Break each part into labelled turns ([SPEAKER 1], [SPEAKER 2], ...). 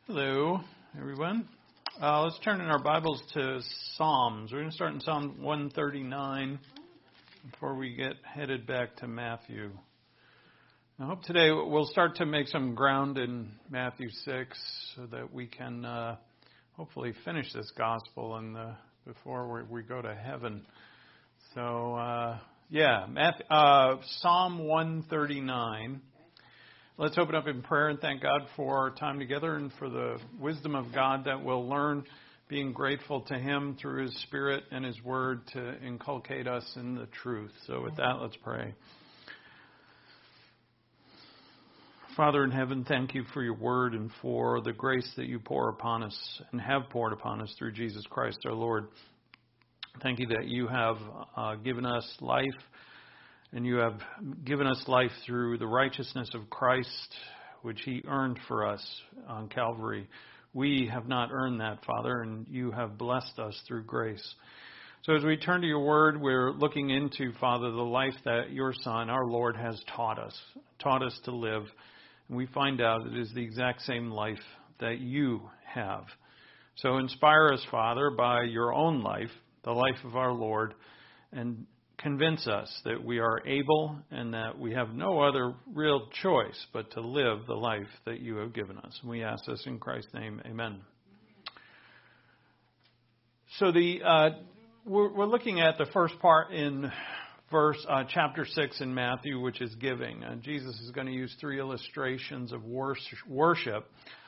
[SPEAKER 1] Hello, everyone. Let's turn in our Bibles to Psalms. We're going to start in Psalm 139 before we get headed back to Matthew. I hope today we'll start to make some ground in Matthew 6 so that we can hopefully finish this gospel before we go to heaven. So, Psalm 139. Let's open up in prayer and thank God for our time together and for the wisdom of God that we'll learn, being grateful to Him through His Spirit and His Word to inculcate us in the truth. So with that, let's pray. Father in heaven, thank you for your Word and for the grace that you pour upon us and have poured upon us through Jesus Christ our Lord. Thank you that you have given us life. And you have given us life through the righteousness of Christ, which He earned for us on Calvary. We have not earned that, Father, and you have blessed us through grace. So as we turn to your word, we're looking into, Father, the life that your Son, our Lord, has taught us to live. And we find out it is the exact same life that you have. So inspire us, Father, by your own life, the life of our Lord, and convince us that we are able and that we have no other real choice but to live the life that you have given us. And we ask this in Christ's name. Amen. So we're looking at the first part in chapter 6 in Matthew, which is giving. Jesus is going to use three illustrations of worship.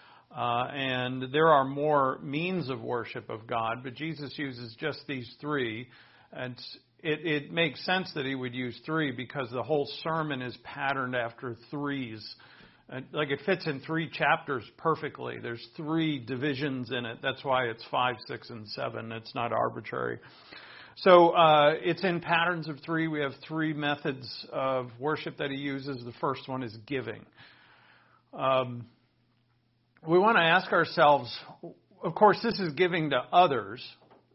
[SPEAKER 1] And there are more means of worship of God, but Jesus uses just these three. And it makes sense that he would use three because the whole sermon is patterned after threes. Like it fits in 3 chapters perfectly. There's 3 divisions in it. That's why it's 5, 6, and 7. It's not arbitrary. So it's in patterns of 3. We have 3 methods of worship that he uses. The first one is giving. We want to ask ourselves, of course, this is giving to others.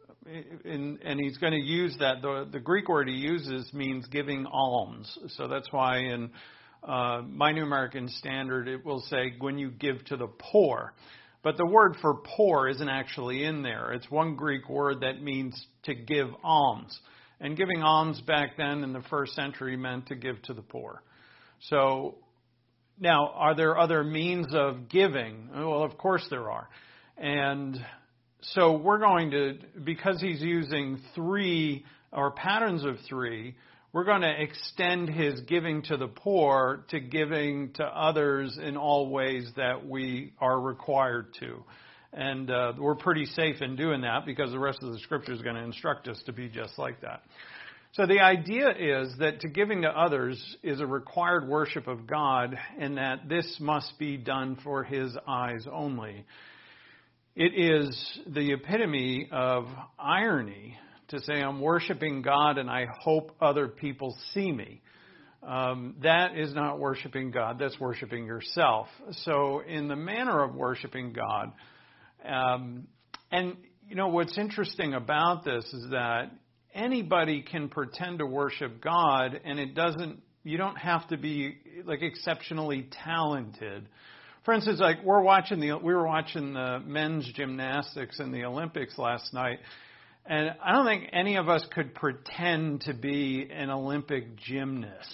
[SPEAKER 1] And he's going to use that. The Greek word he uses means giving alms. So that's why in my New American Standard it will say when you give to the poor. But the word for poor isn't actually in there. It's one Greek word that means to give alms. And giving alms back then in the first century meant to give to the poor. So now, are there other means of giving? Well, of course there are. And so we're going to, because he's using 3 or patterns of 3, we're going to extend his giving to the poor to giving to others in all ways that we are required to. And we're pretty safe in doing that because the rest of the scripture is going to instruct us to be just like that. So the idea is that to giving to others is a required worship of God and that this must be done for his eyes only. It is the epitome of irony to say I'm worshiping God and I hope other people see me. That is not worshiping God. That's worshiping yourself. So in the manner of worshiping God, and you know what's interesting about this is that anybody can pretend to worship God, and you don't have to be like exceptionally talented. For instance, like we were watching the men's gymnastics in the Olympics last night, and I don't think any of us could pretend to be an Olympic gymnast.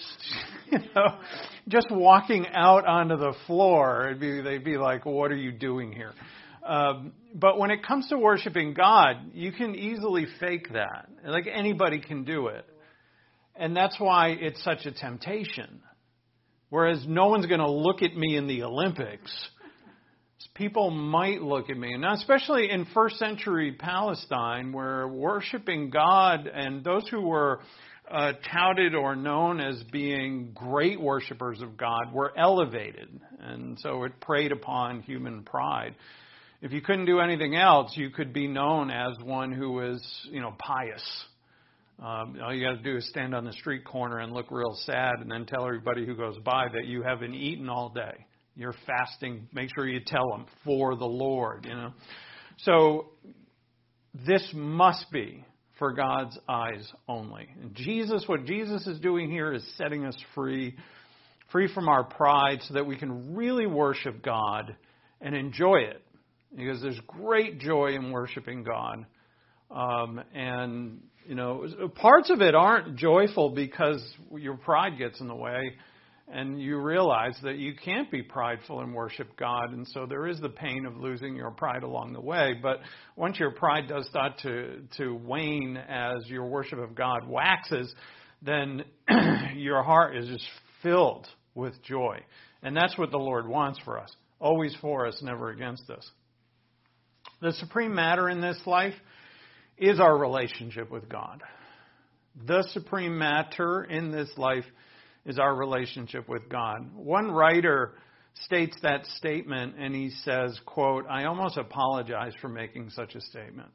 [SPEAKER 1] Just walking out onto the floor, they'd be like, "What are you doing here?" But when it comes to worshiping God, you can easily fake that. Like anybody can do it, and that's why it's such a temptation. Whereas no one's going to look at me in the Olympics. People might look at me. And now, especially in first century Palestine, where worshiping God and those who were touted or known as being great worshipers of God were elevated. And so it preyed upon human pride. If you couldn't do anything else, you could be known as one who was, pious. All you got to do is stand on the street corner and look real sad and then tell everybody who goes by that you haven't eaten all day. You're fasting. Make sure you tell them for the Lord, So this must be for God's eyes only. And what Jesus is doing here is setting us free from our pride so that we can really worship God and enjoy it. Because there's great joy in worshiping God. And, parts of it aren't joyful because your pride gets in the way. And you realize that you can't be prideful and worship God. And so there is the pain of losing your pride along the way. But once your pride does start to wane as your worship of God waxes, then your heart is just filled with joy. And that's what the Lord wants for us. Always for us, never against us. The supreme matter in this life is our relationship with God. The supreme matter in this life is our relationship with God. One writer states that statement and he says, quote, "I almost apologize for making such a statement."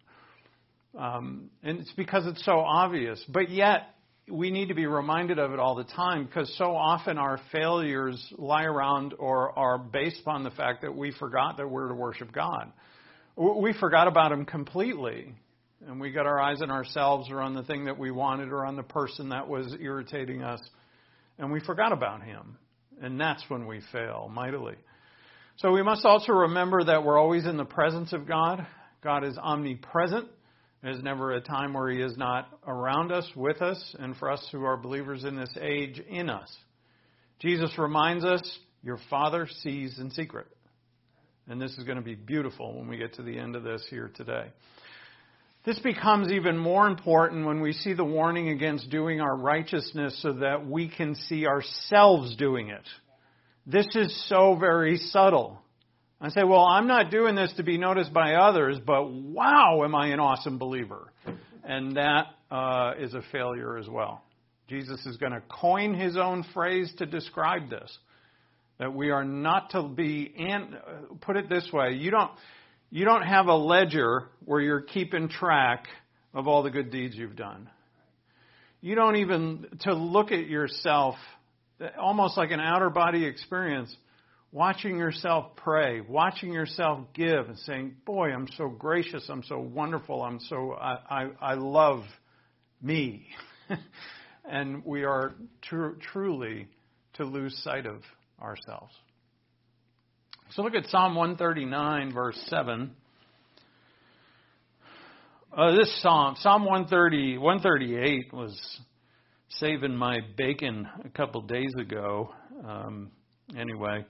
[SPEAKER 1] And it's because it's so obvious. But yet, we need to be reminded of it all the time because so often our failures lie around or are based upon the fact that we forgot that we're to worship God. We forgot about Him completely. And we got our eyes on ourselves or on the thing that we wanted or on the person that was irritating us. And we forgot about Him. And that's when we fail mightily. So we must also remember that we're always in the presence of God. God is omnipresent. There's never a time where He is not around us, with us, and for us who are believers in this age, in us. Jesus reminds us, your Father sees in secret. And this is going to be beautiful when we get to the end of this here today. This becomes even more important when we see the warning against doing our righteousness so that we can see ourselves doing it. This is so very subtle. I say, well, I'm not doing this to be noticed by others, but wow, am I an awesome believer. And that is a failure as well. Jesus is going to coin His own phrase to describe this. That we are not to be, and put it this way, you don't have a ledger where you're keeping track of all the good deeds you've done. You don't even, to look at yourself, almost like an outer body experience, watching yourself pray, watching yourself give and saying, boy, I'm so gracious, I'm so wonderful, I love me. And we are truly to lose sight of ourselves. So look at Psalm 139, verse 7. This Psalm 138 was saving my bacon a couple days ago. Anyway,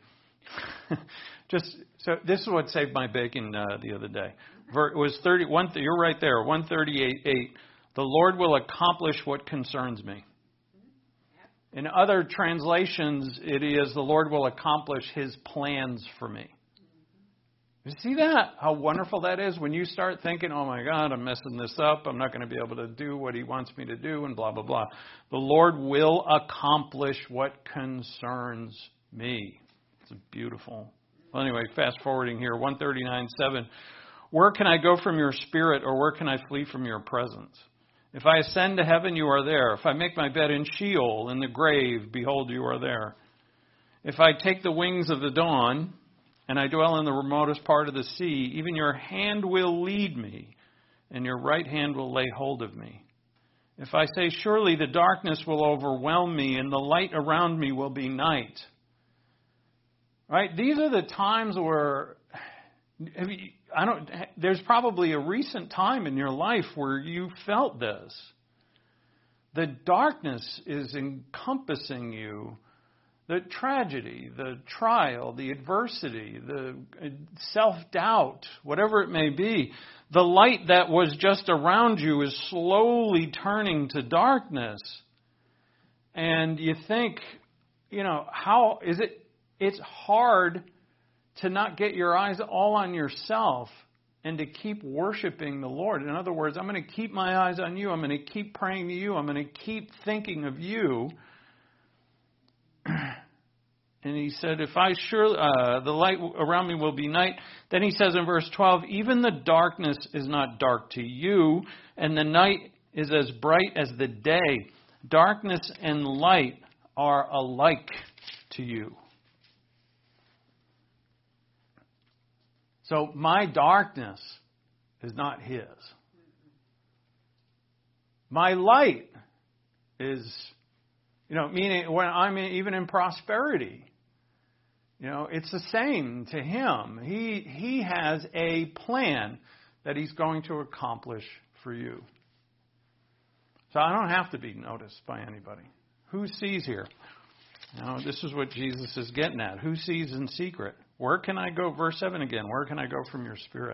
[SPEAKER 1] so this is what saved my bacon the other day. It was 31. You're right there. 138:8. The Lord will accomplish what concerns me. In other translations, it is the Lord will accomplish His plans for me. You see that? How wonderful that is when you start thinking, oh my God, I'm messing this up. I'm not going to be able to do what He wants me to do and blah, blah, blah. The Lord will accomplish what concerns me. It's beautiful. Well, anyway, fast forwarding here, 139:7. Where can I go from your spirit, or where can I flee from your presence? If I ascend to heaven, you are there. If I make my bed in Sheol, in the grave, behold, you are there. If I take the wings of the dawn, and I dwell in the remotest part of the sea, even your hand will lead me, and your right hand will lay hold of me. If I say, surely the darkness will overwhelm me, and the light around me will be night. Right? These are the times where there's probably a recent time in your life where you felt this. The darkness is encompassing you. The tragedy, the trial, the adversity, the self-doubt, whatever it may be. The light that was just around you is slowly turning to darkness. And you think, how is it? It's hard to not get your eyes all on yourself and to keep worshiping the Lord. In other words, I'm going to keep my eyes on you. I'm going to keep praying to you. I'm going to keep thinking of you. And he said, if I the light around me will be night. Then he says in verse 12, even the darkness is not dark to you, and the night is as bright as the day. Darkness and light are alike to you. So my darkness is not His. My light is, meaning when I'm even in prosperity. It's the same to him. He has a plan that he's going to accomplish for you. So I don't have to be noticed by anybody. Who sees here? This is what Jesus is getting at. Who sees in secret? Where can I go? Verse 7 again. Where can I go from your Spirit?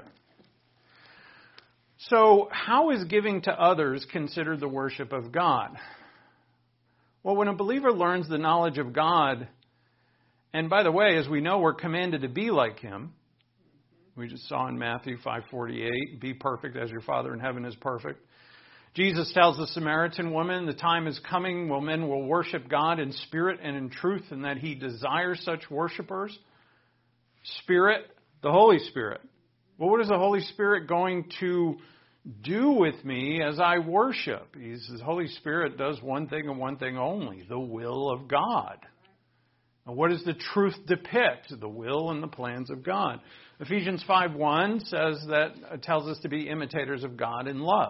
[SPEAKER 1] So how is giving to others considered the worship of God? Well, when a believer learns the knowledge of God, and by the way, as we know, we're commanded to be like Him. We just saw in Matthew 5:48, be perfect as your Father in heaven is perfect. Jesus tells the Samaritan woman, the time is coming when men will worship God in spirit and in truth, and that He desires such worshipers. Spirit, the Holy Spirit. Well, what is the Holy Spirit going to do with me as I worship? The Holy Spirit does one thing and one thing only, the will of God. Now, what does the truth depict? The will and the plans of God. Ephesians 5:1 tells us to be imitators of God in love.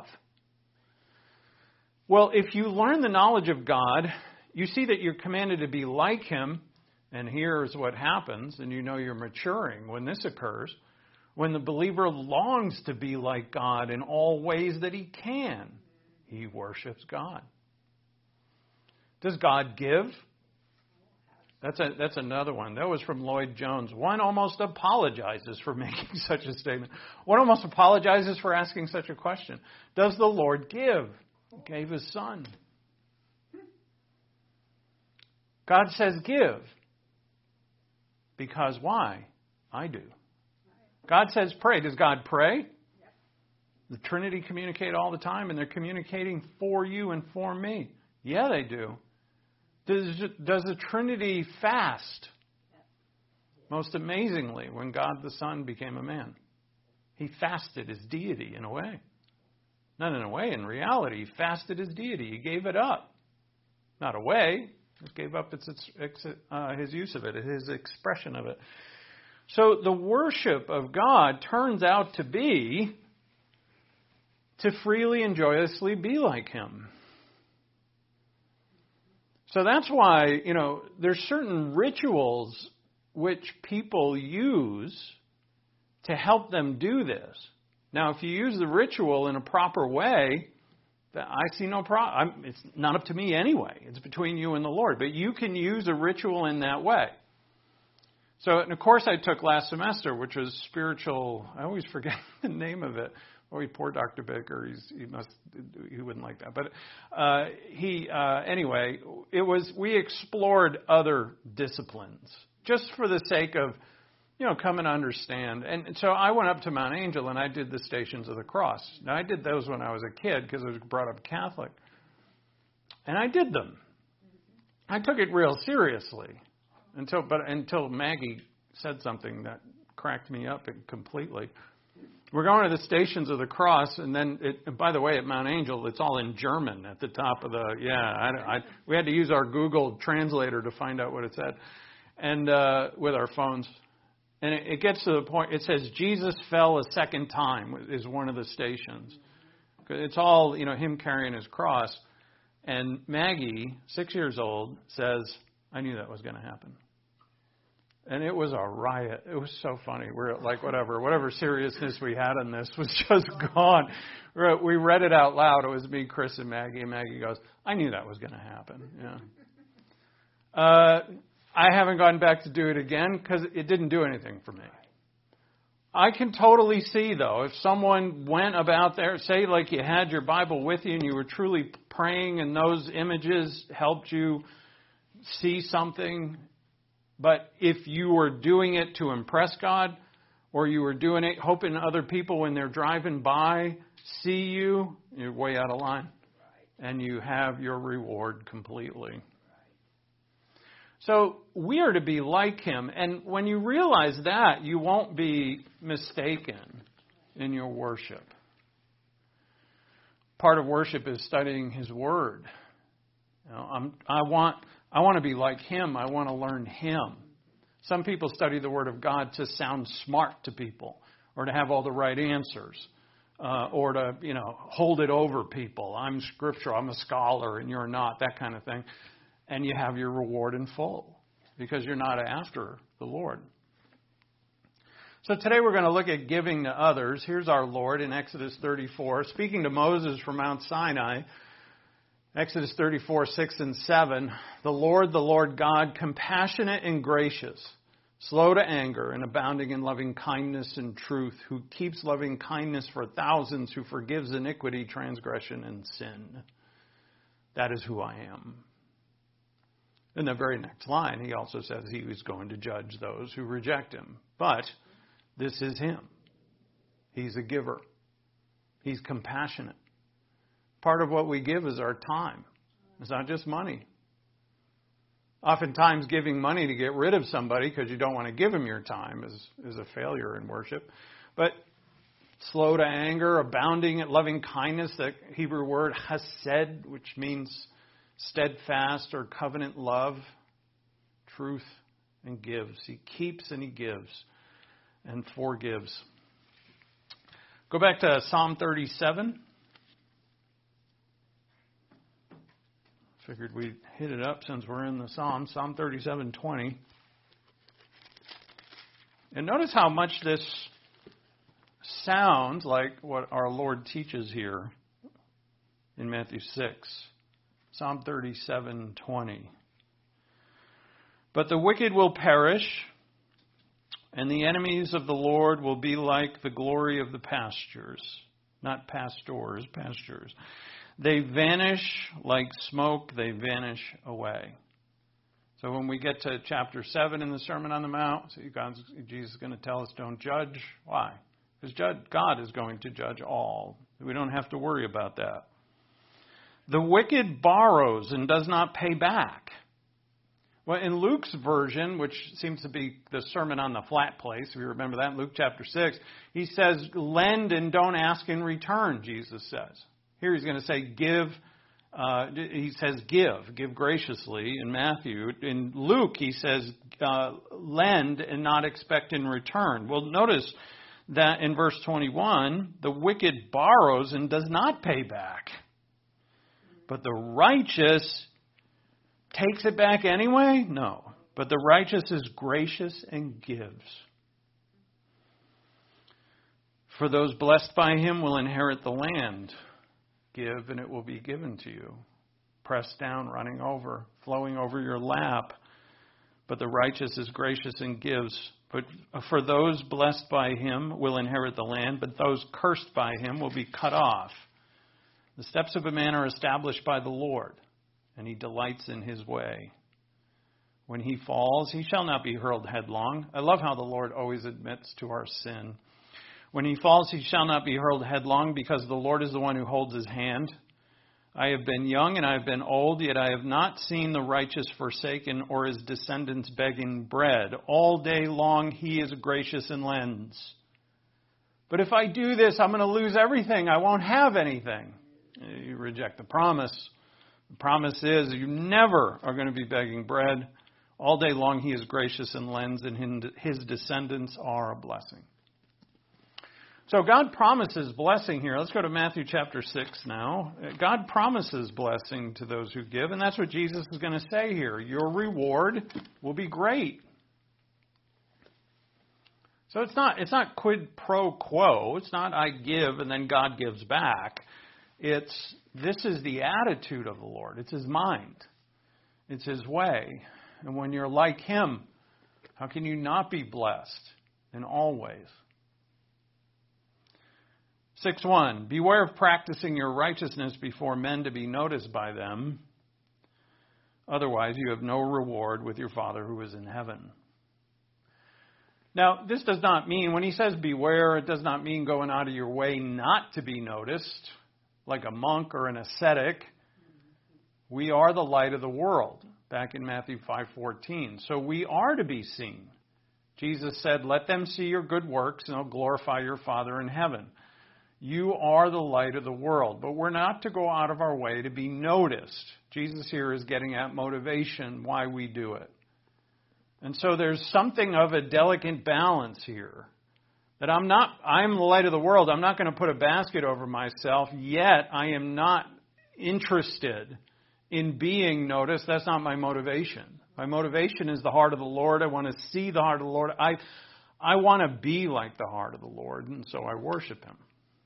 [SPEAKER 1] Well, if you learn the knowledge of God, you see that you're commanded to be like Him, and here's what happens, and you're maturing when this occurs. When the believer longs to be like God in all ways that he can, he worships God. Does God give? That's another one. That was from Lloyd Jones. One almost apologizes for making such a statement. One almost apologizes for asking such a question. Does the Lord give? He gave His Son. God says give. Because why? I do. God says pray. Does God pray? The Trinity communicate all the time, and they're communicating for you and for me. Yeah, they do. Does the Trinity fast? Most amazingly, when God the Son became a man, He fasted His deity in a way. Not in a way, in reality. He fasted His deity. He gave it up. Not away. He gave up His use of it, His expression of it. So the worship of God turns out to be to freely and joyously be like Him. So that's why, there's certain rituals which people use to help them do this. Now, if you use the ritual in a proper way, I see no problem. It's not up to me anyway. It's between you and the Lord. But you can use a ritual in that way. So, and of course, I took last semester, which was spiritual. I always forget the name of it. Oh, poor Dr. Baker. He wouldn't like that. But anyway, we explored other disciplines just for the sake of, come and understand. And so I went up to Mount Angel and I did the Stations of the Cross. Now, I did those when I was a kid because I was brought up Catholic. And I did them. I took it real seriously until Maggie said something that cracked me up completely. We're going to the Stations of the Cross, and then, by the way, at Mount Angel, it's all in German at the top of we had to use our Google translator to find out what it said, and with our phones. And it gets to the point, it says, Jesus fell a second time is one of the stations. It's all, Him carrying His cross. And Maggie, 6 years old, says, I knew that was going to happen. And it was a riot. It was so funny. We're like, whatever seriousness we had in this was just gone. We read it out loud. It was me, Chris, and Maggie. And Maggie goes, I knew that was going to happen. Yeah. I haven't gone back to do it again because it didn't do anything for me. I can totally see, though, if someone went about there, say like you had your Bible with you and you were truly praying and those images helped you see something. But if you were doing it to impress God, or you were doing it hoping other people when they're driving by see you, you're way out of line. And you have your reward completely. So we are to be like Him. And when you realize that, you won't be mistaken in your worship. Part of worship is studying His Word. I want to be like Him. I want to learn Him. Some people study the Word of God to sound smart to people, or to have all the right answers, or to hold it over people. I'm scriptural. I'm a scholar, and you're not. That kind of thing. And you have your reward in full because you're not after the Lord. So today we're going to look at giving to others. Here's our Lord in Exodus 34, speaking to Moses from Mount Sinai. Exodus 34, 6 and 7. The Lord God, compassionate and gracious, slow to anger and abounding in loving kindness and truth, who keeps loving kindness for thousands, who forgives iniquity, transgression, and sin. That is who I am. In the very next line, he also says he was going to judge those who reject him. But this is him. He's a giver. He's compassionate. Part of what we give is our time. It's not just money. Oftentimes giving money to get rid of somebody because you don't want to give them your time is a failure in worship. But slow to anger, abounding at loving kindness, that Hebrew word hesed, which means steadfast or covenant love, truth, and gives. He keeps and he gives and forgives. Go back to Psalm 37. Figured we'd hit it up since we're in the Psalm. Psalm 37:20. And notice how much this sounds like what our Lord teaches here in Matthew 6. Psalm 37:20. But the wicked will perish, and the enemies of the Lord will be like the glory of the pastures. Not pastors, pastures. They vanish like smoke, they vanish away. So when we get to chapter 7 in the Sermon on the Mount, Jesus is going to tell us don't judge. Why? Because God is going to judge all. We don't have to worry about that. The wicked borrows and does not pay back. Well, in Luke's version, which seems to be the Sermon on the Flat Place, if you remember that in Luke chapter 6, he says, lend and don't ask in return, Jesus says. Here he's going to say give. He says give graciously in Matthew. In Luke he says lend and not expect in return. Well, notice that in verse 21, the wicked borrows and does not pay back. But the righteous takes it back anyway? No. But the righteous is gracious and gives. For those blessed by him will inherit the land. Give, and it will be given to you. Pressed down, running over, flowing over your lap. But the righteous is gracious and gives. But for those blessed by him will inherit the land, but those cursed by him will be cut off. The steps of a man are established by the Lord, and he delights in his way. When he falls, he shall not be hurled headlong. I love how the Lord always admits to our sin. When he falls, he shall not be hurled headlong, because the Lord is the one who holds his hand. I have been young and I have been old, yet I have not seen the righteous forsaken or his descendants begging bread. All day long he is gracious and lends. But if I do this, I'm going to lose everything. I won't have anything. You reject the promise. The promise is you never are going to be begging bread. All day long he is gracious and lends, and his descendants are a blessing. So God promises blessing here. Let's go to Matthew chapter 6 now. God promises blessing to those who give, and that's what Jesus is going to say here. Your reward will be great. So it's not quid pro quo. It's not I give and then God gives back. This is the attitude of the Lord. It's his mind. It's his way. And when you're like him, how can you not be blessed in all ways? 6:1, beware of practicing your righteousness before men to be noticed by them. Otherwise, you have no reward with your Father who is in heaven. Now, this does not mean, when he says beware, it does not mean going out of your way not to be noticed, like a monk or an ascetic. We are the light of the world, back in Matthew 5:14. So we are to be seen. Jesus said, let them see your good works and they'll glorify your Father in heaven. You are the light of the world, but we're not to go out of our way to be noticed. Jesus here is getting at motivation, why we do it. And so there's something of a delicate balance here. That I'm the light of the world. I'm not going to put a basket over myself, yet I am not interested in being noticed. That's not my motivation. My motivation is the heart of the Lord. I want to see the heart of the Lord. I want to be like the heart of the Lord, and so I worship Him.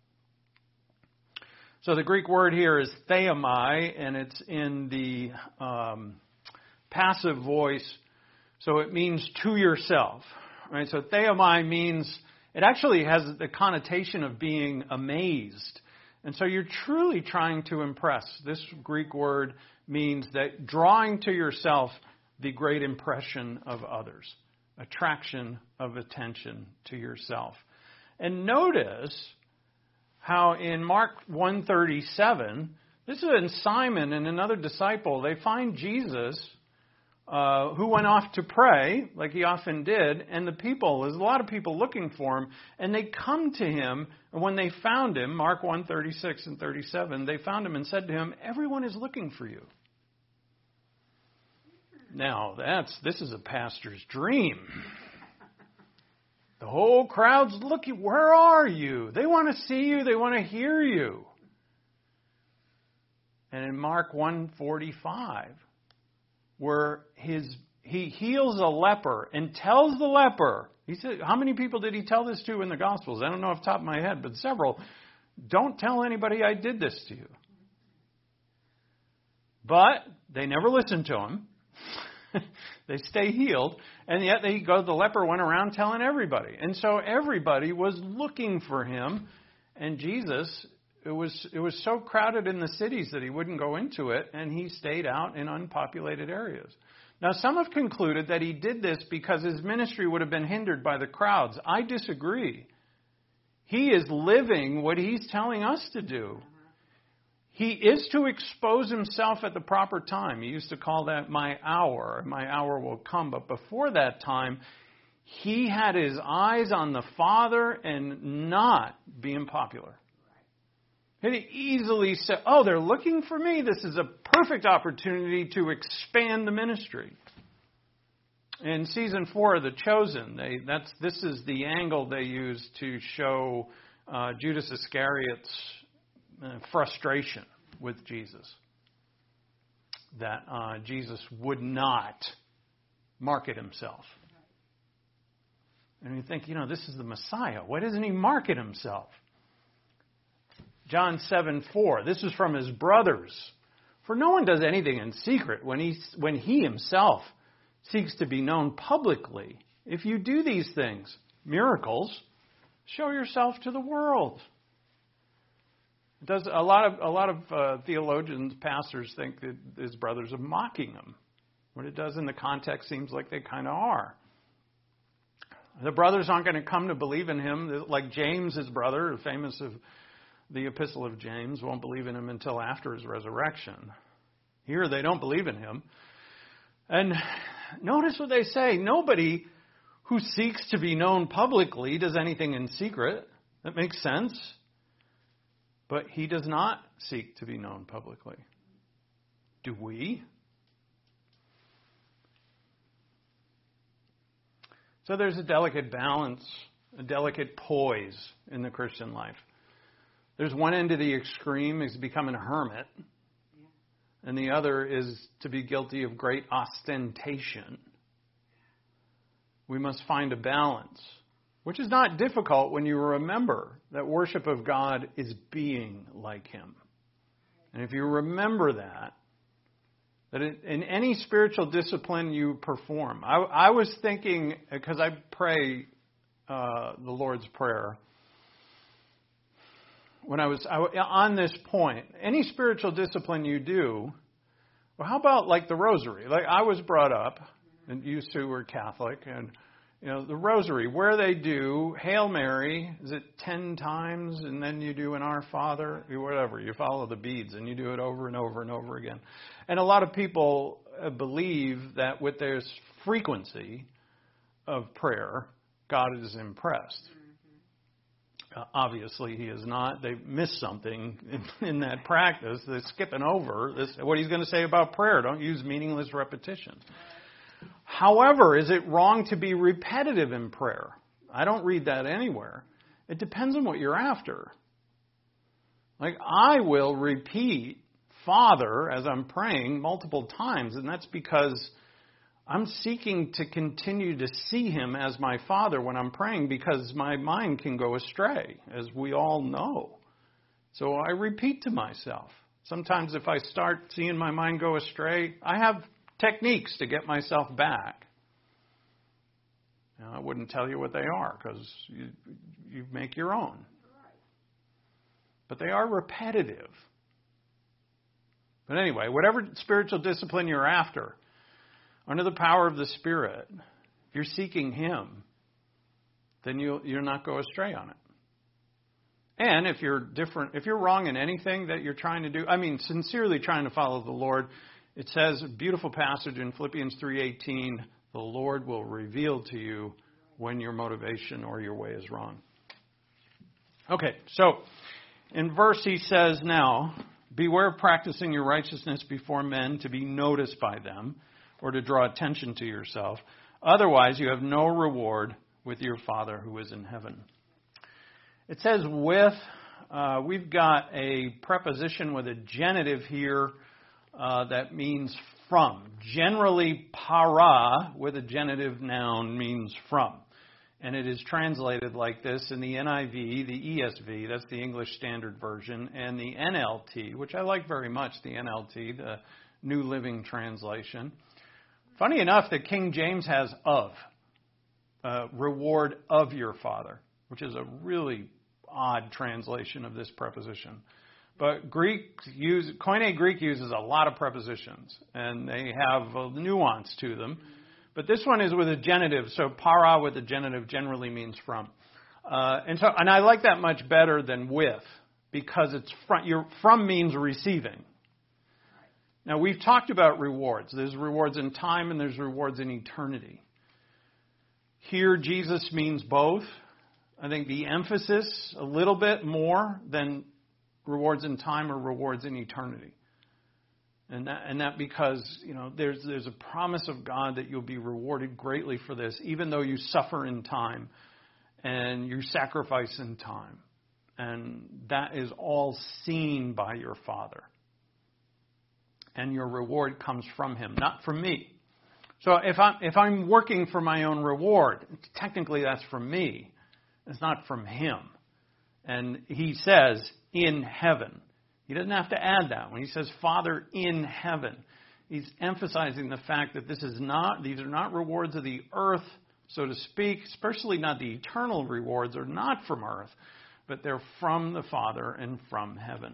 [SPEAKER 1] So the Greek word here is theomai, and it's in the passive voice, so it means to yourself. Right? So theomai means, it actually has the connotation of being amazed. And so you're truly trying to impress. This Greek word means that drawing to yourself the great impression of others, attraction of attention to yourself. And notice how in Mark 1:37, this is in Simon and another disciple, they find Jesus who went off to pray, like he often did, and there's a lot of people looking for him, and they come to him, and when they found him, Mark 1:36 and 37, they found him and said to him, "Everyone is looking for you." Now, this is a pastor's dream. The whole crowd's looking, where are you? They want to see you, they want to hear you. And in Mark 1:45, where he heals a leper and tells the leper, he said, how many people did he tell this to in the Gospels? I don't know off the top of my head, but several. Don't tell anybody I did this to you. But they never listened to him. They stay healed, and yet the leper went around telling everybody. And so everybody was looking for him, and Jesus, it was so crowded in the cities that he wouldn't go into it, and he stayed out in unpopulated areas. Now, some have concluded that he did this because his ministry would have been hindered by the crowds. I disagree. He is living what he's telling us to do. He is to expose himself at the proper time. He used to call that my hour. My hour will come. But before that time, he had his eyes on the Father and not being popular. He easily said, oh, they're looking for me. This is a perfect opportunity to expand the ministry. In season 4 of The Chosen, this is the angle they use to show Judas Iscariot's frustration with Jesus. That Jesus would not market himself. And you think, this is the Messiah. Why doesn't he market himself? John 7:4. This is from his brothers. For no one does anything in secret when he himself seeks to be known publicly. If you do these things, miracles, show yourself to the world. A lot of theologians, pastors think that his brothers are mocking him. What it does in the context seems like they kind of are. The brothers aren't going to come to believe in him like James, his brother, famous of the Epistle of James, won't believe in him until after his resurrection. Here they don't believe in him. And notice what they say. Nobody who seeks to be known publicly does anything in secret. That makes sense. But he does not seek to be known publicly. Do we? So there's a delicate balance, a delicate poise in the Christian life. There's one end of the extreme is becoming a hermit, and the other is to be guilty of great ostentation. We must find a balance, which is not difficult when you remember that worship of God is being like Him. And if you remember that in any spiritual discipline you perform. I was thinking, because I pray the Lord's Prayer, when I was on this point, any spiritual discipline you do, well, how about like the rosary? Like I was brought up, and you two were Catholic, and the rosary, where they do Hail Mary, is it 10 times, and then you do an Our Father, whatever, you follow the beads, and you do it over and over and over again. And a lot of people believe that with this frequency of prayer, God is impressed. Obviously, He is not. They've missed something in that practice. They're skipping over what He's going to say about prayer. Don't use meaningless repetition. However, is it wrong to be repetitive in prayer? I don't read that anywhere. It depends on what you're after. Like, I will repeat Father as I'm praying multiple times, and that's because I'm seeking to continue to see him as my Father when I'm praying because my mind can go astray, as we all know. So I repeat to myself. Sometimes if I start seeing my mind go astray, I have techniques to get myself back. Now, I wouldn't tell you what they are because you make your own. But they are repetitive. But anyway, whatever spiritual discipline you're after, under the power of the Spirit, if you're seeking him, then you'll not go astray on it. And if you're wrong in anything that you're trying to do, sincerely trying to follow the Lord, it says, a beautiful passage in Philippians 3:18, the Lord will reveal to you when your motivation or your way is wrong. Okay, so in verse he says now, beware of practicing your righteousness before men to be noticed by them or to draw attention to yourself. Otherwise you have no reward with your Father who is in heaven. It says with, we've got a preposition with a genitive here that means from. Generally, para with a genitive noun means from. And it is translated like this in the NIV, the ESV, that's the English Standard Version, and the NLT, which I like very much, the NLT, the New Living Translation. Funny enough, the King James has of, reward of your Father, which is a really odd translation of this preposition. But Koine Greek uses a lot of prepositions, and they have a nuance to them. But this one is with a genitive, so para with a genitive generally means from. And I like that much better than with, because it's from means receiving. Now, we've talked about rewards. There's rewards in time and there's rewards in eternity. Here, Jesus means both. I think the emphasis a little bit more than rewards in time or rewards in eternity. And that because, there's a promise of God that you'll be rewarded greatly for this, even though you suffer in time and you sacrifice in time. And that is all seen by your Father. And your reward comes from him, not from me. So if I'm working for my own reward, technically that's from me. It's not from him. And he says, in heaven. He doesn't have to add that. When he says, Father in heaven, he's emphasizing the fact that these are not rewards of the earth, so to speak, especially not the eternal rewards, are not from earth, but they're from the Father and from heaven.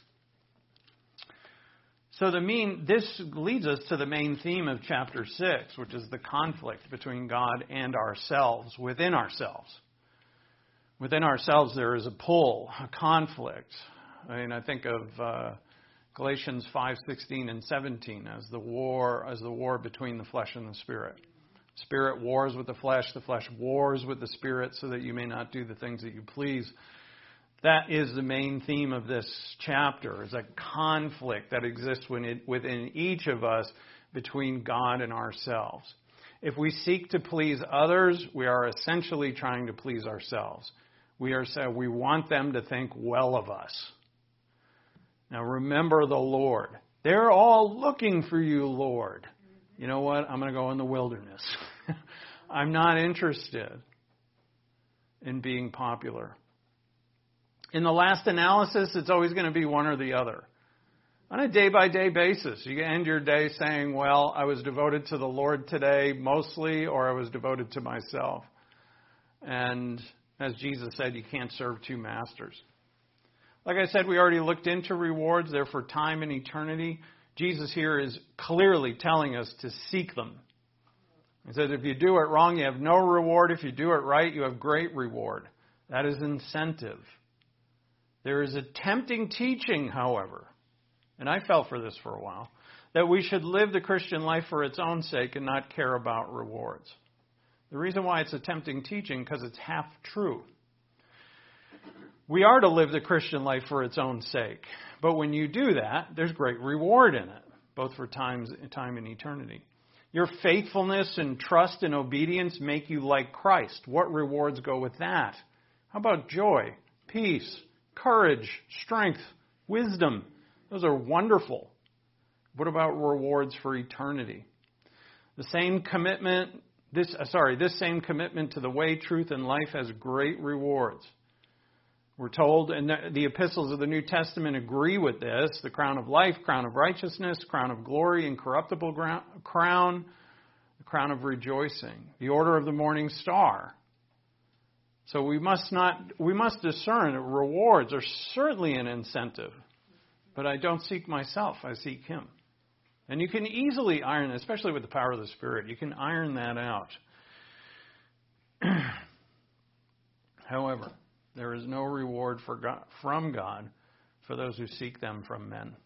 [SPEAKER 1] So this leads us to the main theme of chapter 6, which is the conflict between God and ourselves, within ourselves. Within ourselves there is a pull, a conflict. I think of Galatians 5:16 and 17 as the war between the flesh and the spirit. Spirit wars with the flesh wars with the spirit, so that you may not do the things that you please. That is the main theme of this chapter, is a conflict that exists within each of us between God and ourselves. If we seek to please others, we are essentially trying to please ourselves. We want them to think well of us. Now remember the Lord. They're all looking for you, Lord. You know what? I'm going to go in the wilderness. I'm not interested in being popular. In the last analysis, it's always going to be one or the other. On a day-by-day basis, you end your day saying, well, I was devoted to the Lord today mostly, or I was devoted to myself. And as Jesus said, you can't serve two masters. Like I said, we already looked into rewards. They're for time and eternity. Jesus here is clearly telling us to seek them. He says if you do it wrong, you have no reward. If you do it right, you have great reward. That is incentive. There is a tempting teaching, however, and I fell for this for a while, that we should live the Christian life for its own sake and not care about rewards. The reason why it's a tempting teaching, because it's half true. We are to live the Christian life for its own sake. But when you do that, there's great reward in it, both for time and eternity. Your faithfulness and trust and obedience make you like Christ. What rewards go with that? How about joy, peace, courage, strength, wisdom? Those are wonderful. What about rewards for eternity? This same commitment to the way, truth, and life has great rewards. We're told, and the epistles of the New Testament agree with this, the crown of life, crown of righteousness, crown of glory, incorruptible crown, the crown of rejoicing, the order of the morning star. So we must discern that rewards are certainly an incentive, but I don't seek myself, I seek Him. And you can easily iron, especially with the power of the Spirit, you can iron that out. However, there is no reward from God for those who seek them from men.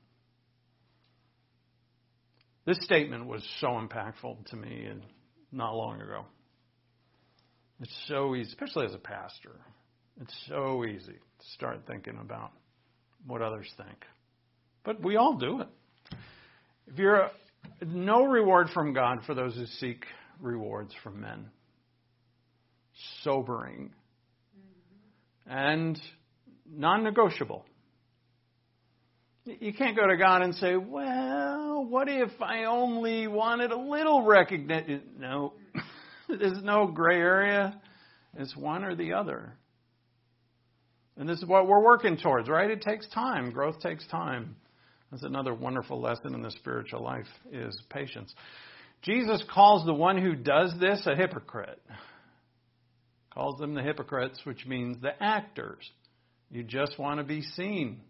[SPEAKER 1] This statement was so impactful to me not long ago. It's so easy, especially as a pastor. It's so easy to start thinking about what others think. But we all do it. If you're no reward from God for those who seek rewards from men. Sobering. And non-negotiable. You can't go to God and say, well, what if I only wanted a little recognition? No. There's no gray area. It's one or the other. And this is what we're working towards, right? It takes time. Growth takes time. That's another wonderful lesson in the spiritual life is patience. Jesus calls the one who does this a hypocrite. Calls them the hypocrites, which means the actors. You just want to be seen.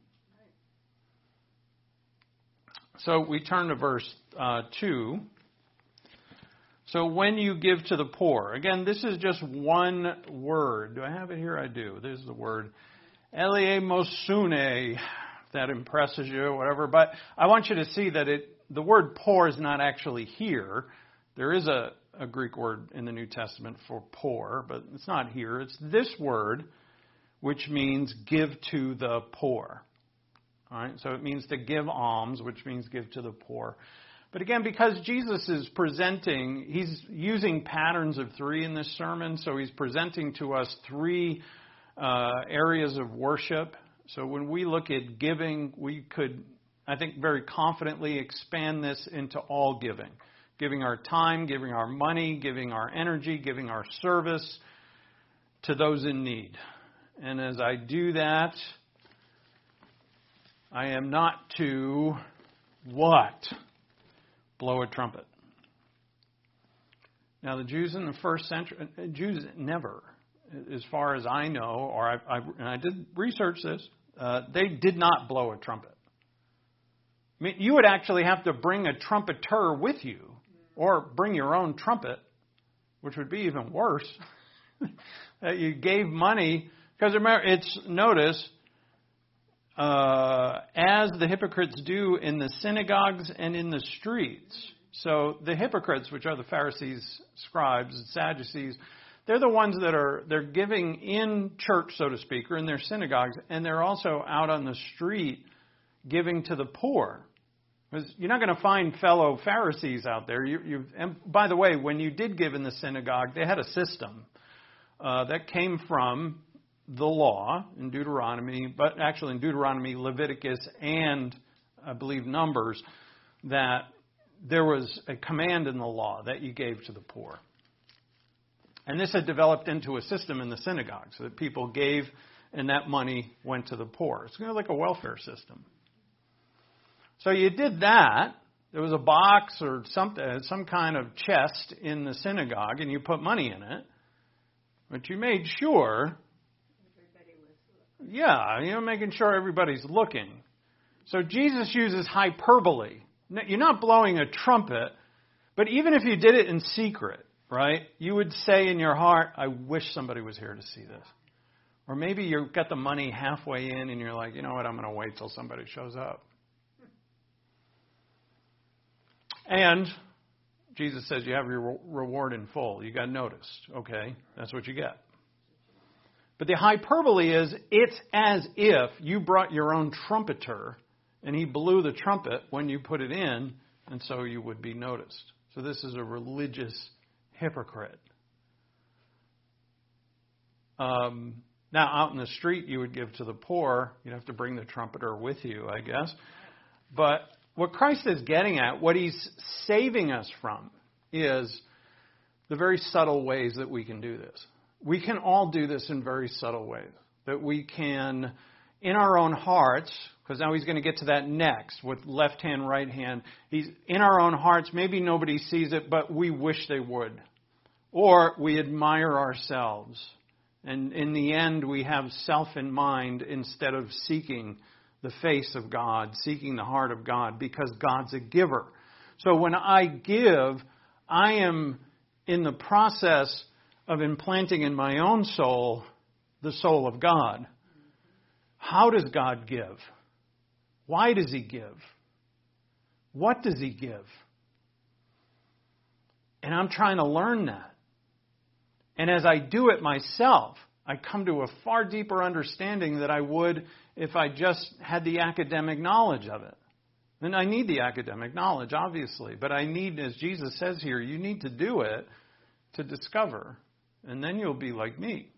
[SPEAKER 1] So we turn to verse 2. So when you give to the poor. Again, this is just one word. Do I have it here? I do. There's the word. Eleemosune. If that impresses you or whatever. But I want you to see that the word poor is not actually here. There is a Greek word in the New Testament for poor, but it's not here. It's this word, which means give to the poor. All right, so it means to give alms, which means give to the poor. But again, because Jesus is presenting, he's using patterns of three in this sermon, so he's presenting to us three areas of worship. So when we look at giving, we could, I think, very confidently expand this into all giving. Giving our time, giving our money, giving our energy, giving our service to those in need. And as I do that, I am not to what? Blow a trumpet. Now, the Jews in the first century, Jews never, as far as I know, or I did research this, they did not blow a trumpet. I mean, you would actually have to bring a trumpeter with you, or bring your own trumpet, which would be even worse. That you gave money, because remember, notice, as the hypocrites do in the synagogues and in the streets. So the hypocrites, which are the Pharisees, scribes, and Sadducees, they're the ones they're giving in church, so to speak, or in their synagogues, and they're also out on the street giving to the poor. Because you're not going to find fellow Pharisees out there. And by the way, when you did give in the synagogue, they had a system that came from the law in Deuteronomy, but actually in Deuteronomy, Leviticus, and I believe Numbers, that there was a command in the law that you gave to the poor. And this had developed into a system in the synagogue so that people gave and that money went to the poor. It's kind of like a welfare system. So you did that. There was a box or something, some kind of chest in the synagogue, and you put money in it. But you made sure, making sure everybody's looking. So Jesus uses hyperbole. You're not blowing a trumpet, but even if you did it in secret, right, you would say in your heart, I wish somebody was here to see this. Or maybe you've got the money halfway in and you're like, you know what, I'm going to wait till somebody shows up. And Jesus says you have your reward in full. You got noticed. Okay, that's what you get. But the hyperbole is, it's as if you brought your own trumpeter and he blew the trumpet when you put it in, and so you would be noticed. So this is a religious hypocrite. Now, out in the street, you would give to the poor. You'd have to bring the trumpeter with you, I guess. But what Christ is getting at, what he's saving us from, is the very subtle ways that we can do this. We can all do this in very subtle ways. That we can, in our own hearts, because now he's going to get to that next with left hand, right hand. He's in our own hearts. Maybe nobody sees it, but we wish they would. Or we admire ourselves. And in the end, we have self in mind instead of seeking the face of God, seeking the heart of God, because God's a giver. So when I give, I am in the process of implanting in my own soul the soul of God. How does God give? Why does He give? What does He give? And I'm trying to learn that. And as I do it myself, I come to a far deeper understanding than I would if I just had the academic knowledge of it. And I need the academic knowledge, obviously. But I need, as Jesus says here, you need to do it to discover. And then you'll be like me.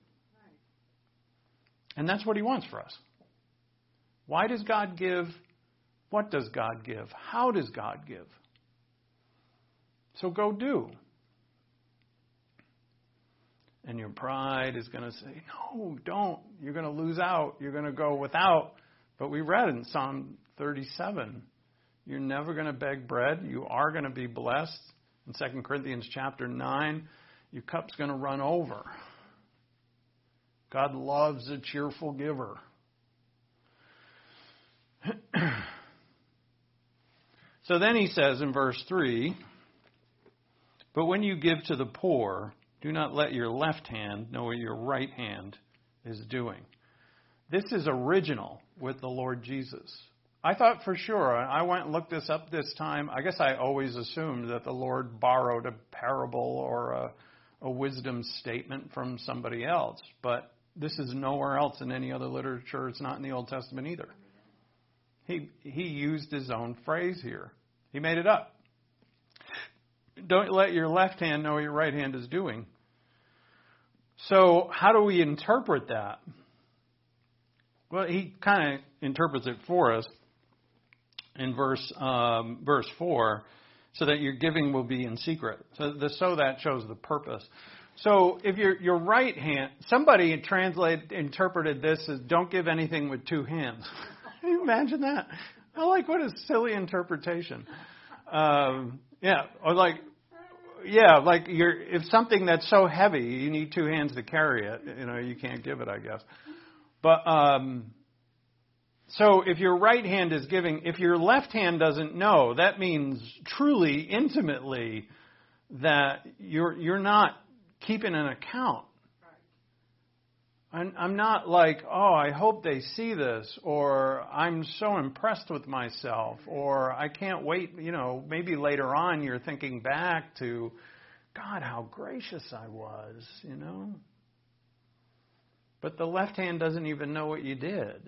[SPEAKER 1] And that's what He wants for us. Why does God give? What does God give? How does God give? So go do. And your pride is going to say, no, don't. You're going to lose out. You're going to go without. But we read in Psalm 37, you're never going to beg bread. You are going to be blessed. In 2 Corinthians chapter 9, your cup's going to run over. God loves a cheerful giver. So then he says in verse 3, but when you give to the poor, do not let your left hand know what your right hand is doing. This is original with the Lord Jesus. I thought for sure, I went and looked this up this time. I guess I always assumed that the Lord borrowed a parable or a wisdom statement from somebody else. But this is nowhere else in any other literature. It's not in the Old Testament either. He used his own phrase here. He made it up. Don't let your left hand know what your right hand is doing. So how do we interpret that? Well, he kind of interprets it for us in verse 4, so that your giving will be in secret. So that shows the purpose. So if your right hand, somebody interpreted this as don't give anything with two hands. Can you imagine that? What a silly interpretation. If something that's so heavy, you need two hands to carry it. You can't give it, I guess. But so if your right hand is giving, if your left hand doesn't know, that means truly, intimately, that you're not keeping an account. I'm not like, oh, I hope they see this, or I'm so impressed with myself, or I can't wait, maybe later on you're thinking back to, God, how gracious I was, But the left hand doesn't even know what you did.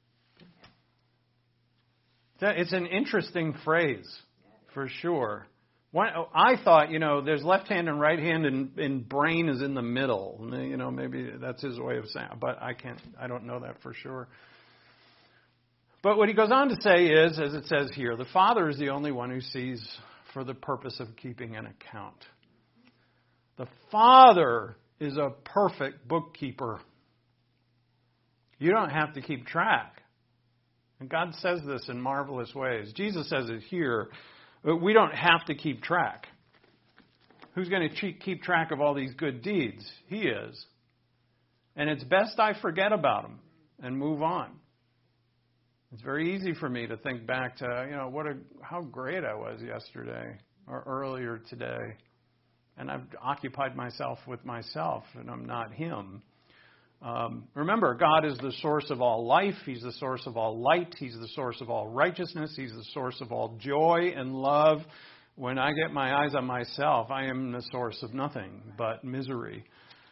[SPEAKER 1] It's an interesting phrase, for sure. I thought, there's left hand and right hand, and brain is in the middle. Maybe that's his way of saying it, but I don't know that for sure. But what he goes on to say is, as it says here, the Father is the only one who sees for the purpose of keeping an account. The Father is a perfect bookkeeper. You don't have to keep track. And God says this in marvelous ways. Jesus says it here. But we don't have to keep track. Who's going to keep track of all these good deeds? He is. And it's best I forget about them and move on. It's very easy for me to think back to, how great I was yesterday or earlier today. And I've occupied myself with myself, and I'm not Him. Remember, God is the source of all life. He's the source of all light. He's the source of all righteousness. He's the source of all joy and love. When I get my eyes on myself, I am the source of nothing but misery.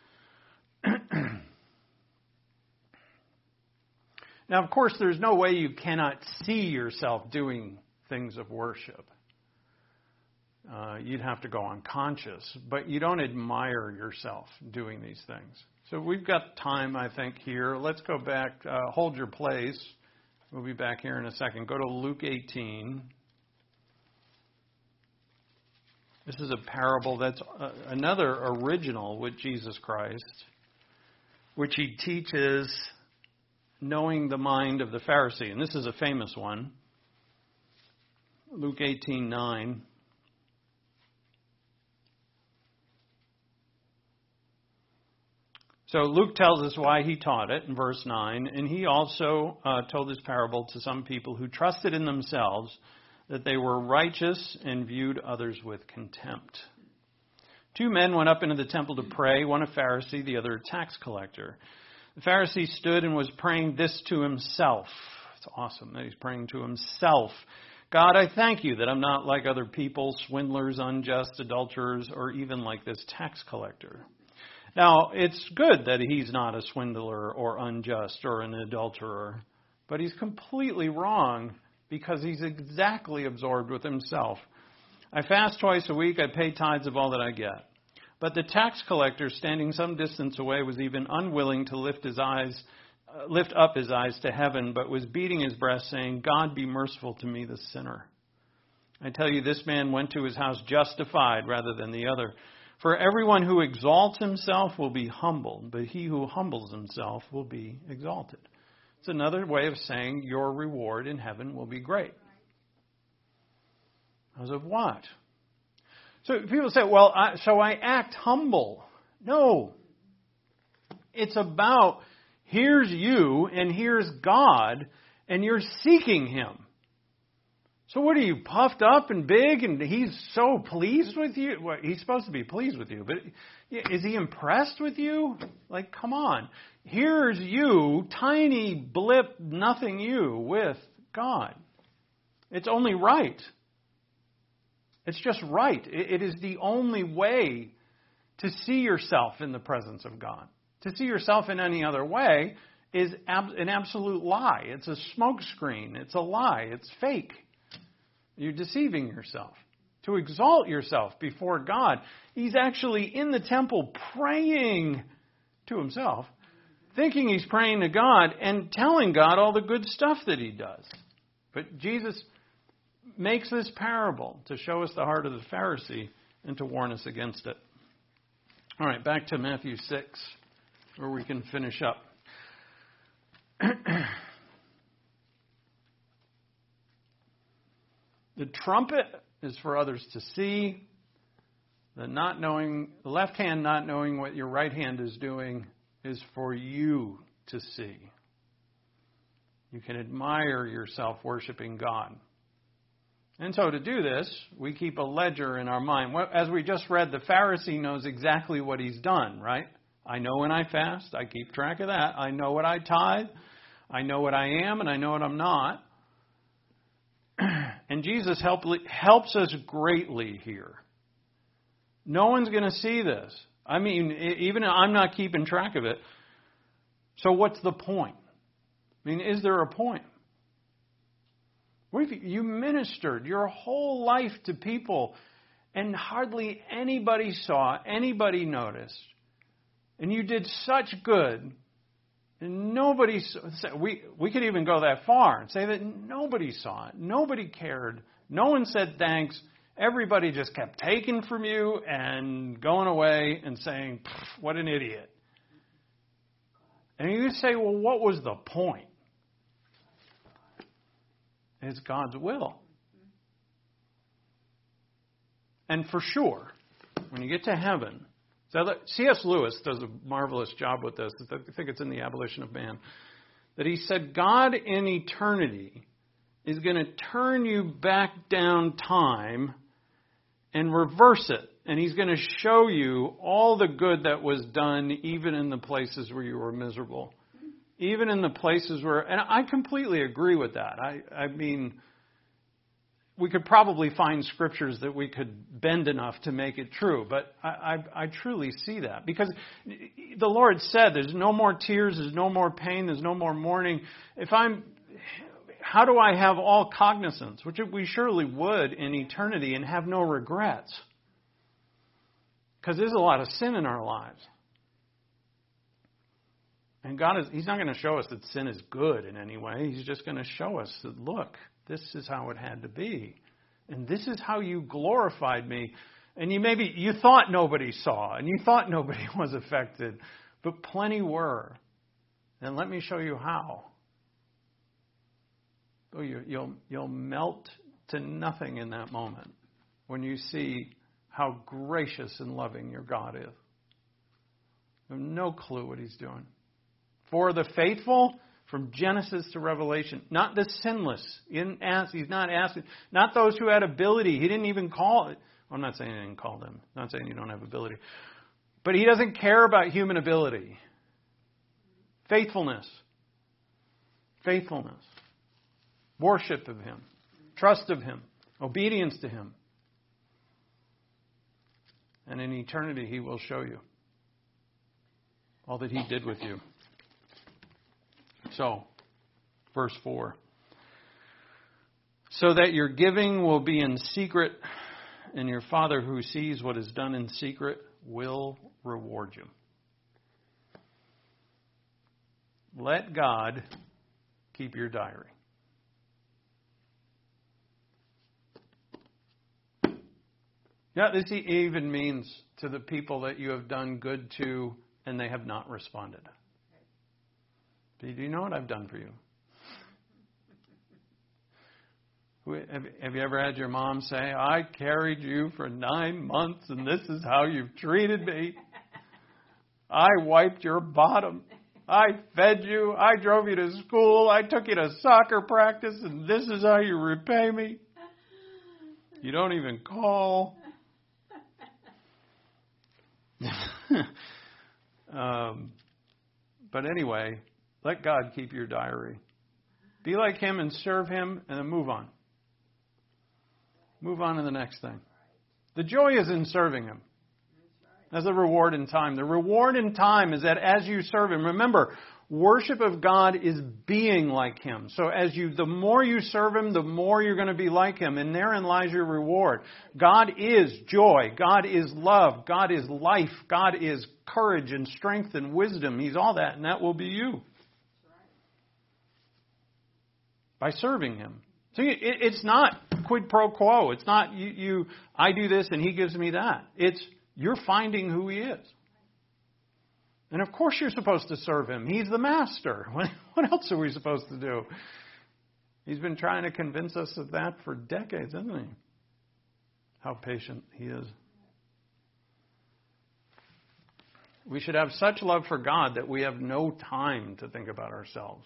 [SPEAKER 1] Now, of course, there's no way you cannot see yourself doing things of worship. You'd have to go unconscious, but you don't admire yourself doing these things. So we've got time, I think, here. Let's go back. Hold your place. We'll be back here in a second. Go to Luke 18. This is a parable that's another original with Jesus Christ, which he teaches knowing the mind of the Pharisee. And this is a famous one. Luke 18:9. So Luke tells us why he taught it in verse 9. And he also told this parable to some people who trusted in themselves that they were righteous and viewed others with contempt. 2 men went up into the temple to pray, one a Pharisee, the other a tax collector. The Pharisee stood and was praying this to himself. It's awesome that he's praying to himself. God, I thank you that I'm not like other people, swindlers, unjust, adulterers, or even like this tax collector. Now, it's good that he's not a swindler or unjust or an adulterer, but he's completely wrong because he's exactly absorbed with himself. I fast twice a week, I pay tithes of all that I get. But the tax collector, standing some distance away, was even unwilling to lift up his eyes to heaven, but was beating his breast, saying, God, be merciful to me, the sinner. I tell you, this man went to his house justified rather than the other. For everyone who exalts himself will be humbled, but he who humbles himself will be exalted. It's another way of saying your reward in heaven will be great. Because of what? So people say, well, so I act humble. No. It's about here's you and here's God, and you're seeking him. So what are you, puffed up and big, and he's so pleased with you? Well, he's supposed to be pleased with you, but is he impressed with you? Like, come on. Here's you, tiny blip, nothing you, with God. It's only right. It's just right. It is the only way to see yourself in the presence of God. To see yourself in any other way is an absolute lie. It's a smokescreen. It's a lie. It's fake. You're deceiving yourself. To exalt yourself before God. He's actually in the temple praying to himself, thinking he's praying to God and telling God all the good stuff that he does. But Jesus makes this parable to show us the heart of the Pharisee and to warn us against it. All right, back to Matthew 6, where we can finish up. The trumpet is for others to see. The left hand not knowing what your right hand is doing is for you to see. You can admire yourself worshiping God. And so to do this, we keep a ledger in our mind. As we just read, the Pharisee knows exactly what he's done, right? I know when I fast. I keep track of that. I know what I tithe. I know what I am, and I know what I'm not. And Jesus helps us greatly here. No one's going to see this. I mean, even I'm not keeping track of it. So what's the point? I mean, is there a point? What if you ministered your whole life to people and hardly anybody saw, anybody noticed, and you did such good, and nobody saw, we could even go that far and say that nobody saw it, nobody cared, no one said thanks, everybody just kept taking from you and going away and saying, what an idiot. And you say, well, what was the point? It's God's will. And for sure, when you get to heaven, C.S. Lewis does a marvelous job with this. I think it's in The Abolition of Man. That he said God in eternity is going to turn you back down time and reverse it. And he's going to show you all the good that was done even in the places where you were miserable. Even in the places where, and I completely agree with that. I mean, we could probably find scriptures that we could bend enough to make it true. But I truly see that. Because the Lord said there's no more tears, there's no more pain, there's no more mourning. How do I have all cognizance? Which we surely would in eternity and have no regrets. Because there's a lot of sin in our lives. And He's not going to show us that sin is good in any way. He's just going to show us that, look, this is how it had to be. And this is how you glorified me. And you thought nobody saw, and you thought nobody was affected, but plenty were. And let me show you how. Oh, you'll melt to nothing in that moment when you see how gracious and loving your God is. You have no clue what He's doing. For the faithful, from Genesis to Revelation, not the sinless. He's not asking, not those who had ability. He didn't even call it. I'm not saying He didn't call them. I'm not saying you don't have ability. But He doesn't care about human ability. Faithfulness. Faithfulness. Worship of Him. Trust of Him. Obedience to Him. And in eternity, He will show you all that He did with you. So, verse 4. So that your giving will be in secret, and your Father who sees what is done in secret will reward you. Let God keep your diary. Yeah, this even means to the people that you have done good to and they have not responded. Do you know what I've done for you? Have you ever had your mom say, I carried you for 9 months and this is how you've treated me? I wiped your bottom. I fed you. I drove you to school. I took you to soccer practice and this is how you repay me? You don't even call. But anyway, let God keep your diary. Be like Him and serve Him and then move on. Move on to the next thing. The joy is in serving Him. That's a reward in time. The reward in time is that as you serve Him, remember, worship of God is being like Him. So the more you serve Him, the more you're going to be like Him. And therein lies your reward. God is joy. God is love. God is life. God is courage and strength and wisdom. He's all that, and that will be you. By serving Him. So it's not quid pro quo. It's not I do this and He gives me that. It's you're finding who He is. And of course you're supposed to serve Him. He's the master. What else are we supposed to do? He's been trying to convince us of that for decades, hasn't He? How patient He is. We should have such love for God that we have no time to think about ourselves.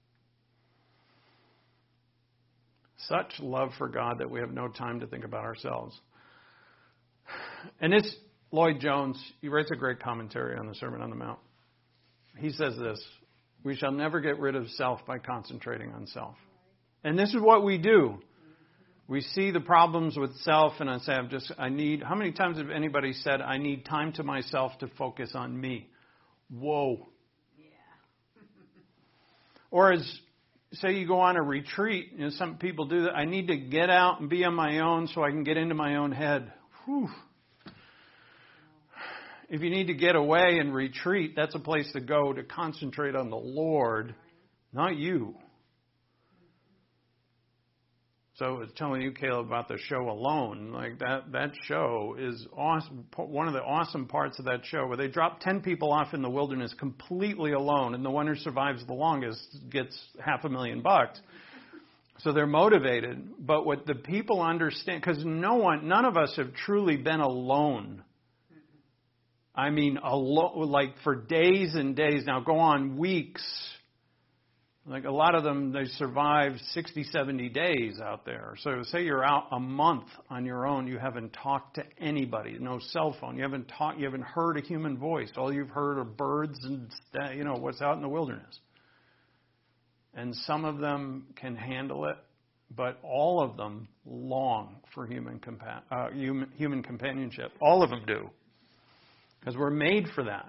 [SPEAKER 1] Such love for God that we have no time to think about ourselves. And this Lloyd Jones, he writes a great commentary on the Sermon on the Mount. He says this, we shall never get rid of self by concentrating on self. And this is what we do. We see the problems with self and I say, how many times have anybody said, I need time to myself to focus on me? Whoa. Yeah. Or say you go on a retreat, some people do that. I need to get out and be on my own so I can get into my own head. Whew. If you need to get away and retreat, that's a place to go to concentrate on the Lord, not you. So I was telling you, Caleb, about the show Alone. Like that show is awesome. One of the awesome parts of that show where they drop 10 people off in the wilderness completely alone, and the one who survives the longest gets $500,000. So they're motivated. But what the people understand, because none of us have truly been alone. I mean, alone, like for days and days. Now go on weeks. Like a lot of them, they survive 60, 70 days out there. So say you're out a month on your own. You haven't talked to anybody. No cell phone. You haven't heard a human voice. All you've heard are birds and, what's out in the wilderness. And some of them can handle it, but all of them long for human companionship. All of them do. Because we're made for that.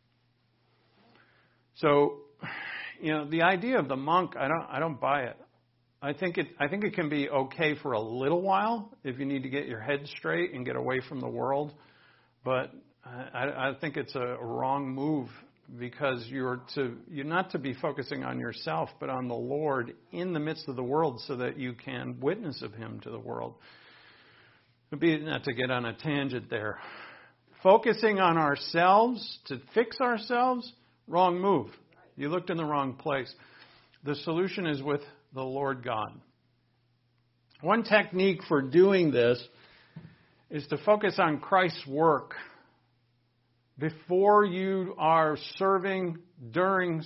[SPEAKER 1] So, the idea of the monk, I don't buy it. I think it can be okay for a little while if you need to get your head straight and get away from the world. But I think it's a wrong move because you're not to be focusing on yourself, but on the Lord in the midst of the world so that you can witness of Him to the world. Not to get on a tangent there. Focusing on ourselves to fix ourselves, wrong move. You looked in the wrong place. The solution is with the Lord God. One technique for doing this is to focus on Christ's work before you are serving, during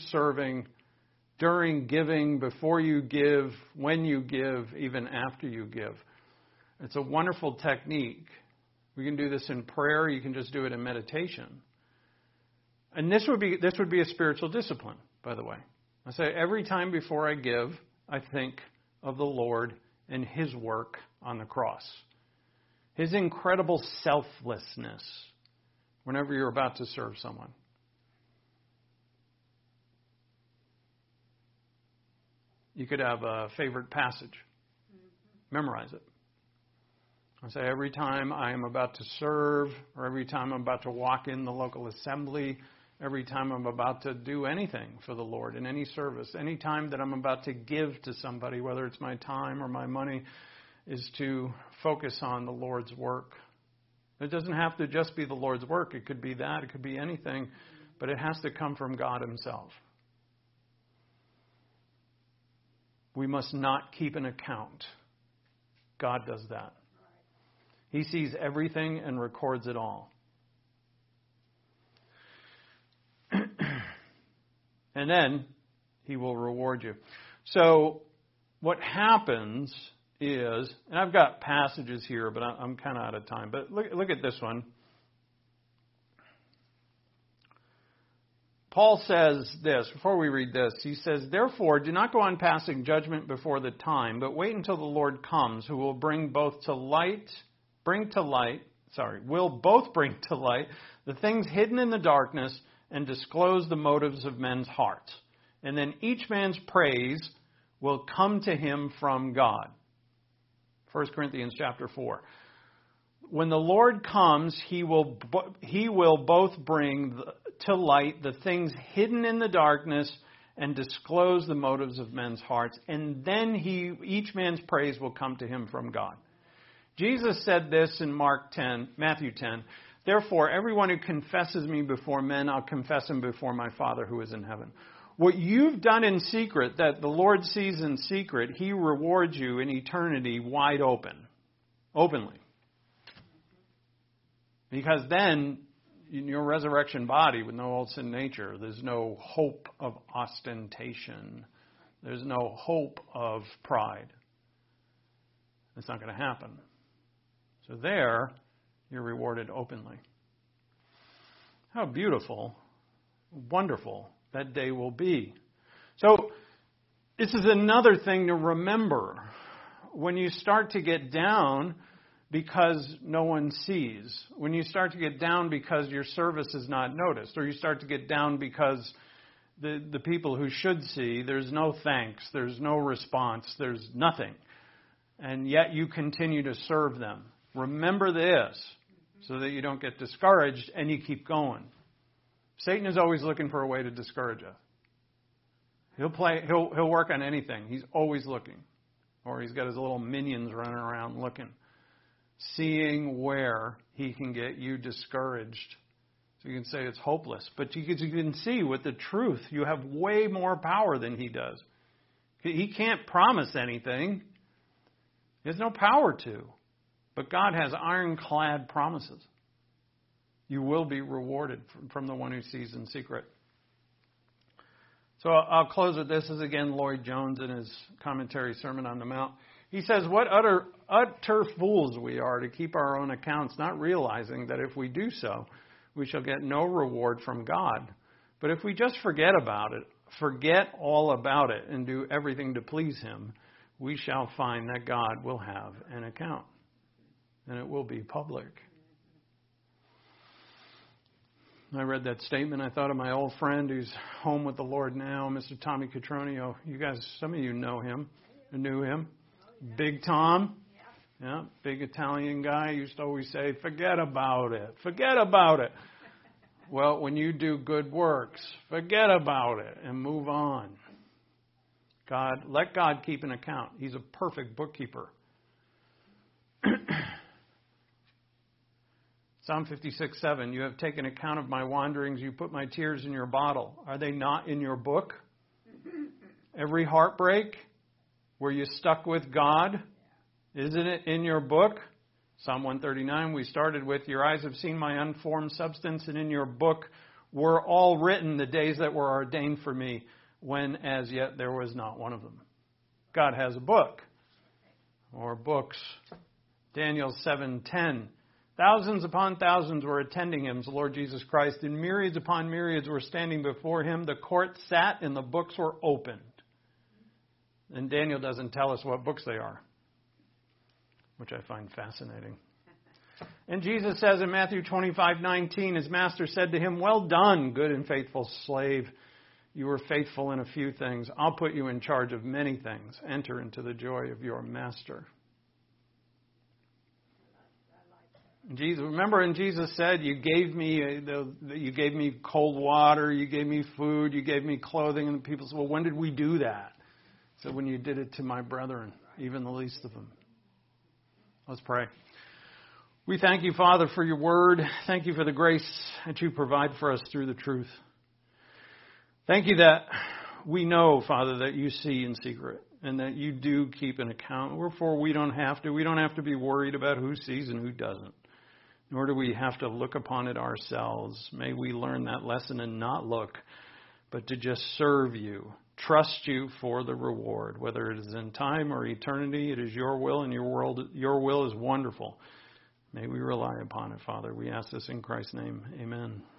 [SPEAKER 1] giving, before you give, when you give, even after you give. It's a wonderful technique. We can do this in prayer. You can just do it in meditation. And this would be a spiritual discipline, by the way. I say every time before I give, I think of the Lord and His work on the cross. His incredible selflessness whenever you're about to serve someone. You could have a favorite passage. Memorize it. I say every time I am about to serve, or every time I'm about to walk in the local assembly, every time I'm about to do anything for the Lord in any service, any time that I'm about to give to somebody, whether it's my time or my money, is to focus on the Lord's work. It doesn't have to just be the Lord's work. It could be that. It could be anything. But it has to come from God Himself. We must not keep an account. God does that. He sees everything and records it all. And then He will reward you. So what happens is, and I've got passages here, but I'm kind of out of time. But look at this one. Paul says this, before we read this, he says, "Therefore, do not go on passing judgment before the time, but wait until the Lord comes, who will will both bring to light the things hidden in the darkness and disclose the motives of men's hearts. And then each man's praise will come to him from God." 1 Corinthians chapter 4. When the Lord comes, He will both bring to light the things hidden in the darkness and disclose the motives of men's hearts. And then each man's praise will come to him from God. Jesus said this in Matthew 10. "Therefore, everyone who confesses me before men, I'll confess him before my Father who is in heaven." What you've done in secret, that the Lord sees in secret, He rewards you in eternity wide openly. Because then, in your resurrection body with no old sin nature, there's no hope of ostentation. There's no hope of pride. It's not going to happen. So there, you're rewarded openly. How beautiful, wonderful that day will be. So, this is another thing to remember. When you start to get down because no one sees, when you start to get down because your service is not noticed, or you start to get down because the people who should see, there's no thanks, there's no response, there's nothing, and yet you continue to serve them. Remember this so that you don't get discouraged and you keep going. Satan is always looking for a way to discourage us. He'll work on anything. He's always looking. Or he's got his little minions running around looking, seeing where he can get you discouraged. So you can say it's hopeless. But you can see with the truth, you have way more power than he does. He can't promise anything. He has no power to. But God has ironclad promises. You will be rewarded from the one who sees in secret. So I'll close with this. This is again Lloyd Jones in his commentary Sermon on the Mount. He says, "What utter fools we are to keep our own accounts, not realizing that if we do so, we shall get no reward from God. But if we just forget all about it, and do everything to please Him, we shall find that God will have an account. And it will be public." I read that statement. I thought of my old friend who's home with the Lord now, Mr. Tommy Catronio. You guys, some of you know him, or knew him. Big Tom. Yeah, big Italian guy. Used to always say, "Forget about it. Forget about it." Well, when you do good works, forget about it and move on. Let God keep an account. He's a perfect bookkeeper. Psalm 56:7, you have taken account of my wanderings. You put my tears in your bottle. Are they not in your book? Every heartbreak, were you stuck with God? Isn't it in your book? Psalm 139, we started with, your eyes have seen my unformed substance, and in your book were all written the days that were ordained for me, when as yet there was not one of them. God has a book, or books. Daniel 7:10. Thousands upon thousands were attending him, the Lord Jesus Christ, and myriads upon myriads were standing before him. The court sat and the books were opened. And Daniel doesn't tell us what books they are, which I find fascinating. And Jesus says in Matthew 25:19, his master said to him, well done, good and faithful slave. You were faithful in a few things. I'll put you in charge of many things. Enter into the joy of your master. Jesus, remember when Jesus said, you gave me cold water, you gave me food, you gave me clothing, and the people said, well, when did we do that? He said, when you did it to my brethren, even the least of them. Let's pray. We thank you, Father, for your word. Thank you for the grace that you provide for us through the truth. Thank you that we know, Father, that you see in secret and that you do keep an account. Wherefore, we don't have to. We don't have to be worried about who sees and who doesn't. Nor do we have to look upon it ourselves. May we learn that lesson and not look, but to just serve you, trust you for the reward. Whether it is in time or eternity, it is your will, and your will is wonderful. May we rely upon it, Father. We ask this in Christ's name. Amen.